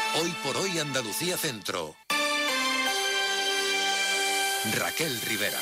Hoy por hoy Andalucía Centro. Raquel Rivera.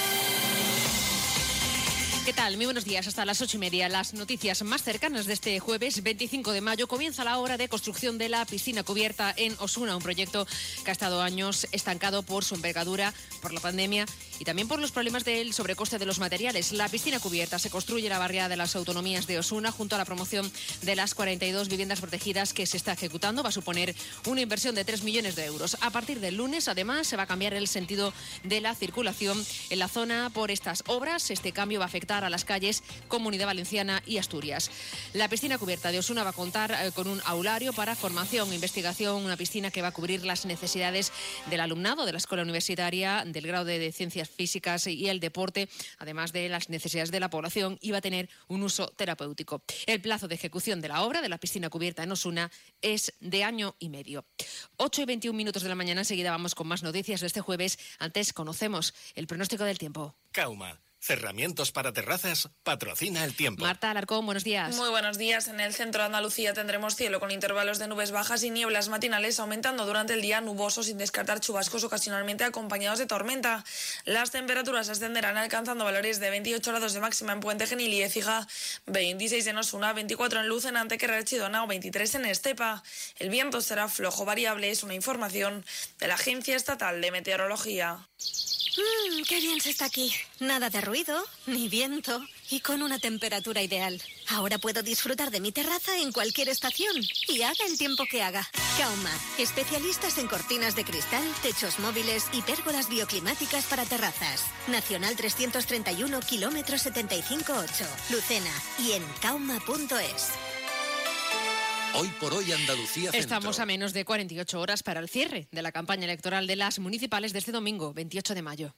¿Qué tal? Muy buenos días. Hasta las 8:30. Las noticias más cercanas de este jueves 25 de mayo. Comienza la obra de construcción de la piscina cubierta en Osuna, un proyecto que ha estado años estancado por su envergadura, por la pandemia y también por los problemas del sobrecoste de los materiales. La piscina cubierta se construye en la barriada de las Autonomías de Osuna junto a la promoción de las 42 viviendas protegidas que se está ejecutando. Va a suponer una inversión de 3 millones de euros. A partir del lunes, además, se va a cambiar el sentido de la circulación en la zona por estas obras. Este cambio va a afectar a las calles Comunidad Valenciana y Asturias. La piscina cubierta de Osuna va a contar con un aulario para formación e investigación, una piscina que va a cubrir las necesidades del alumnado de la escuela universitaria, del grado de Ciencias Físicas y el deporte, además de las necesidades de la población, y va a tener un uso terapéutico. El plazo de ejecución de la obra de la piscina cubierta en Osuna es de año y medio. 8:21 de la mañana, enseguida vamos con más noticias de este jueves. Antes conocemos el pronóstico del tiempo. Cauma. Cerramientos para terrazas, patrocina el tiempo. Marta Alarcón, buenos días. Muy buenos días. En el centro de Andalucía tendremos cielo con intervalos de nubes bajas y nieblas matinales, aumentando durante el día, nuboso sin descartar chubascos ocasionalmente acompañados de tormenta. Las temperaturas ascenderán alcanzando valores de 28 grados de máxima en Puente Genil y Écija, 26 en Osuna, 24 en Luz, en Antequera de Chidona o 23 en Estepa. El viento será flojo variable, es una información de la Agencia Estatal de Meteorología. ¡Qué bien se está aquí! Nada de ruido, ni viento y con una temperatura ideal. Ahora puedo disfrutar de mi terraza en cualquier estación y haga el tiempo que haga. Cauma, especialistas en cortinas de cristal, techos móviles y pérgolas bioclimáticas para terrazas. Nacional 331, kilómetro 75,8. Lucena y en cauma.es. Hoy por hoy Andalucía Centro. Estamos a menos de 48 horas para el cierre de la campaña electoral de las municipales de este domingo, 28 de mayo.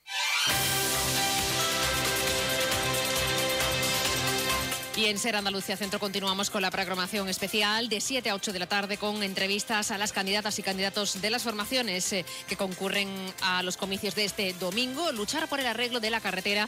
Y en Ser Andalucía Centro continuamos con la programación especial de 7 a 8 de la tarde con entrevistas a las candidatas y candidatos de las formaciones que concurren a los comicios de este domingo. Luchar por el arreglo de la carretera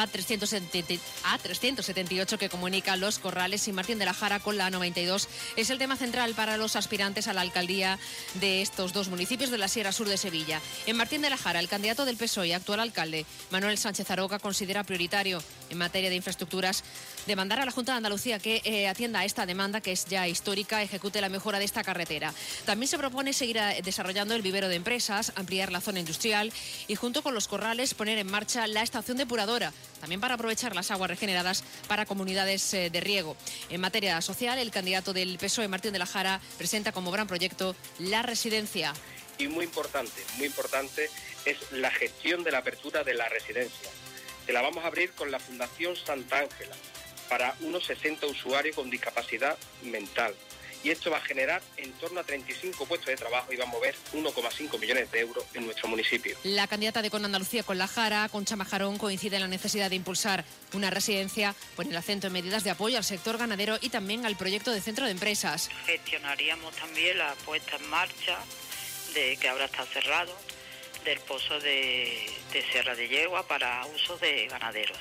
A378 que comunica Los Corrales y Martín de la Jara con la A92 es el tema central para los aspirantes a la alcaldía de estos dos municipios de la Sierra Sur de Sevilla. En Martín de la Jara, el candidato del PSOE y actual alcalde, Manuel Sánchez Aroca, considera prioritario en materia de infraestructuras demandar a la Junta de Andalucía que atienda a esta demanda, que es ya histórica, ejecute la mejora de esta carretera. También se propone seguir desarrollando el vivero de empresas, ampliar la zona industrial y, junto con Los Corrales, poner en marcha la estación depuradora, también para aprovechar las aguas regeneradas para comunidades de riego. En materia social, el candidato del PSOE, Martín de la Jara, presenta como gran proyecto la residencia. Y muy importante es la gestión de la apertura de la residencia, que la vamos a abrir con la Fundación Santa Ángela, para unos 60 usuarios con discapacidad mental. Y esto va a generar en torno a 35 puestos de trabajo y va a mover 1,5 millones de euros en nuestro municipio. La candidata de Con Andalucía con la Jara, Concha Majarón, coincide en la necesidad de impulsar una residencia, pone el acento en medidas de apoyo al sector ganadero y también al proyecto de centro de empresas. Gestionaríamos también la puesta en marcha, de que ahora está cerrado, del pozo de Sierra de Yegua para uso de ganaderos.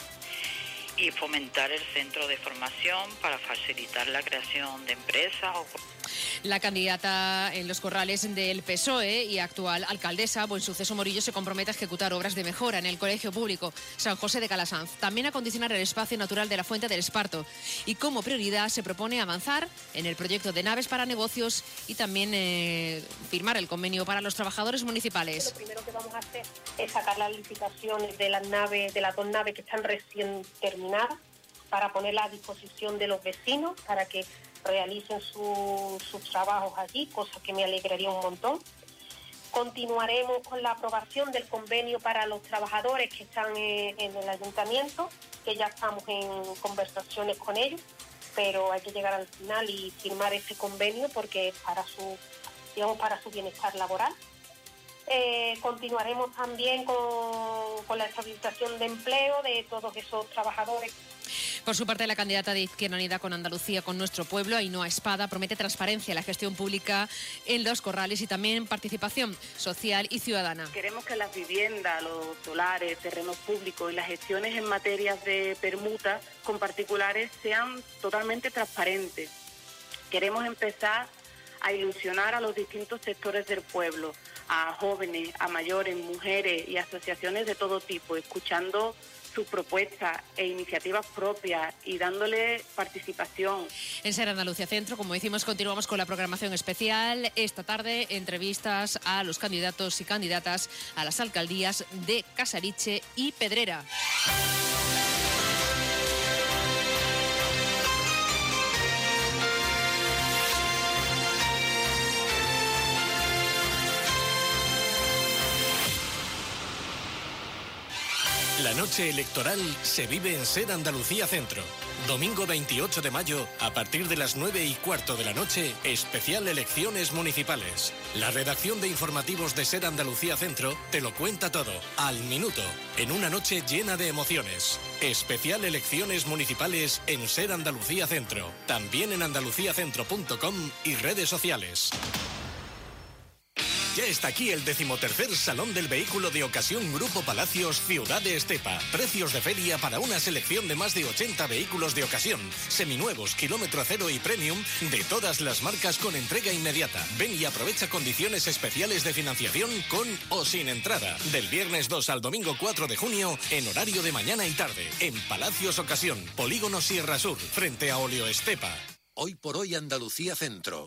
Y fomentar el centro de formación para facilitar la creación de empresas. La candidata en Los Corrales del PSOE y actual alcaldesa, Buensuceso Morillo, se compromete a ejecutar obras de mejora en el Colegio Público San José de Calasanz, también a acondicionar el espacio natural de la Fuente del Esparto. Y como prioridad se propone avanzar en el proyecto de naves para negocios y también firmar el convenio para los trabajadores municipales. Lo primero que vamos a hacer es sacar las licitaciones de las naves, de las dos naves que están recién terminadas, para ponerlas a disposición de los vecinos para que realicen sus trabajos allí, cosa que me alegraría un montón. Continuaremos con la aprobación del convenio para los trabajadores que están en el ayuntamiento, que ya estamos en conversaciones con ellos, pero hay que llegar al final y firmar ese convenio porque es para su bienestar laboral. Continuaremos también con la estabilización de empleo de todos esos trabajadores. Por su parte, la candidata de Izquierda Unida con Andalucía, con nuestro pueblo, Ainhoa Espada, promete transparencia en la gestión pública en Los Corrales y también participación social y ciudadana. Queremos que las viviendas, los solares, terrenos públicos y las gestiones en materias de permuta con particulares sean totalmente transparentes. Queremos empezar a ilusionar a los distintos sectores del pueblo, a jóvenes, a mayores, mujeres y asociaciones de todo tipo, escuchando sus propuestas e iniciativas propias y dándole participación. En Ser Andalucía Centro, como decimos, continuamos con la programación especial. Esta tarde, entrevistas a los candidatos y candidatas a las alcaldías de Casariche y Pedrera. La noche electoral se vive en Ser Andalucía Centro. Domingo 28 de mayo, a partir de las 9:15 de la noche, especial elecciones municipales. La redacción de informativos de Ser Andalucía Centro te lo cuenta todo, al minuto, en una noche llena de emociones. Especial elecciones municipales en Ser Andalucía Centro. También en andaluciacentro.com y redes sociales. Ya está aquí el 13º Salón del Vehículo de Ocasión Grupo Palacios Ciudad de Estepa. Precios de feria para una selección de más de 80 vehículos de ocasión, seminuevos, kilómetro cero y premium de todas las marcas con entrega inmediata. Ven y aprovecha condiciones especiales de financiación con o sin entrada. Del viernes 2 al domingo 4 de junio en horario de mañana y tarde. En Palacios Ocasión, Polígono Sierra Sur, frente a Oleo Estepa. Hoy por hoy Andalucía Centro.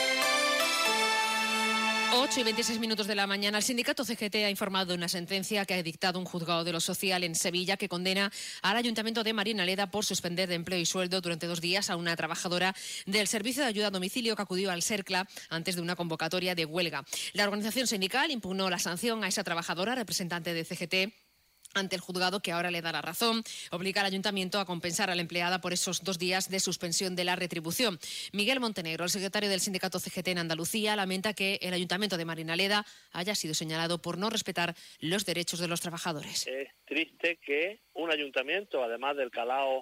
8:26 de la mañana. El sindicato CGT ha informado de una sentencia que ha dictado un juzgado de lo social en Sevilla que condena al Ayuntamiento de Marinaleda por suspender de empleo y sueldo durante 2 días a una trabajadora del servicio de ayuda a domicilio que acudió al SERCLA antes de una convocatoria de huelga. La organización sindical impugnó la sanción a esa trabajadora, representante de CGT, ante el juzgado, que ahora le da la razón. Obliga al ayuntamiento a compensar a la empleada por esos 2 días de suspensión de la retribución. Miguel Montenegro, el secretario del sindicato CGT en Andalucía, lamenta que el ayuntamiento de Marinaleda haya sido señalado por no respetar los derechos de los trabajadores. Es triste que un ayuntamiento, además del calao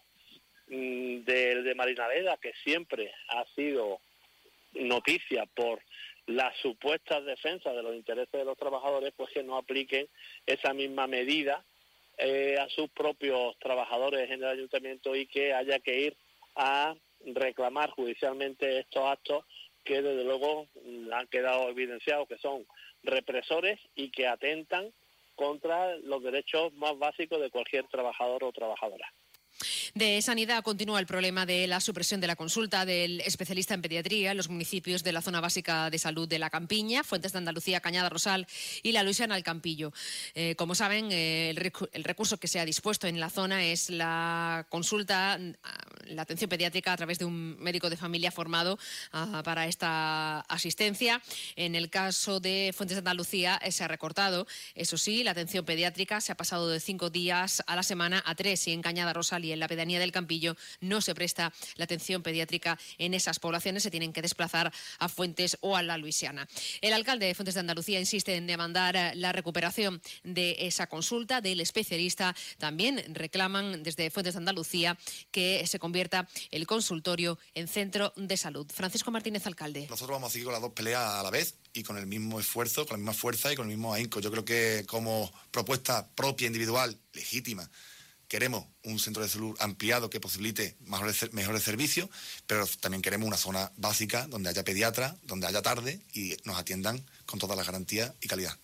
de Marinaleda, que siempre ha sido noticia por las supuestas defensas de los intereses de los trabajadores, pues que no apliquen esa misma medida a sus propios trabajadores en el ayuntamiento y que haya que ir a reclamar judicialmente estos actos que desde luego han quedado evidenciados que son represores y que atentan contra los derechos más básicos de cualquier trabajador o trabajadora. De Sanidad continúa el problema de la supresión de la consulta del especialista en pediatría en los municipios de la zona básica de salud de La Campiña, Fuentes de Andalucía, Cañada Rosal y La Luisiana al Campillo. Como saben, el recurso que se ha dispuesto en la zona es la consulta, la atención pediátrica a través de un médico de familia formado para esta asistencia. En el caso de Fuentes de Andalucía se ha recortado, eso sí, la atención pediátrica se ha pasado de 5 días a la semana a 3 y en Cañada Rosal y en la pedanía del Campillo no se presta la atención pediátrica en esas poblaciones, se tienen que desplazar a Fuentes o a La Luisiana. El alcalde de Fuentes de Andalucía insiste en demandar la recuperación de esa consulta del especialista. También reclaman desde Fuentes de Andalucía que se convierta el consultorio en centro de salud. Francisco Martínez, alcalde. Nosotros vamos a seguir con las 2 peleas a la vez y con el mismo esfuerzo, con la misma fuerza y con el mismo ahínco. Yo creo que como propuesta propia, individual, legítima, queremos un centro de salud ampliado que posibilite mejores servicios, pero también queremos una zona básica donde haya pediatras, donde haya tarde y nos atiendan con todas las garantías y calidad.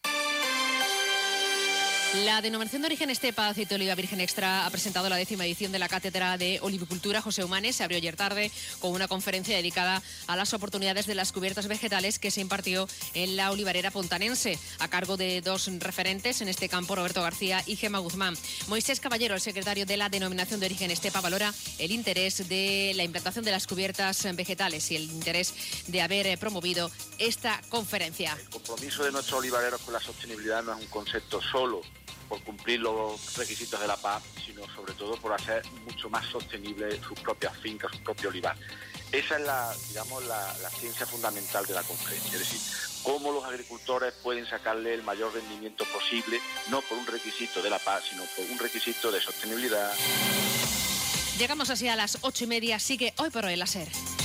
La Denominación de Origen Estepa Aceite de Oliva Virgen Extra ha presentado la 10ª edición de la Cátedra de Olivicultura José Humanes. Se abrió ayer tarde con una conferencia dedicada a las oportunidades de las cubiertas vegetales que se impartió en la olivarera pontanense, a cargo de 2 referentes en este campo, Roberto García y Gemma Guzmán. Moisés Caballero, el secretario de la Denominación de Origen Estepa, valora el interés de la implantación de las cubiertas vegetales y el interés de haber promovido esta conferencia. El compromiso de nuestros olivareros con la sostenibilidad no es un concepto solo por cumplir los requisitos de la PAC, sino sobre todo por hacer mucho más sostenible sus propias fincas, sus propios olivares. Esa es la ciencia fundamental de la conferencia, es decir, cómo los agricultores pueden sacarle el mayor rendimiento posible, no por un requisito de la PAC, sino por un requisito de sostenibilidad. Llegamos así a las 8:30, sigue Hoy por Hoy la SER.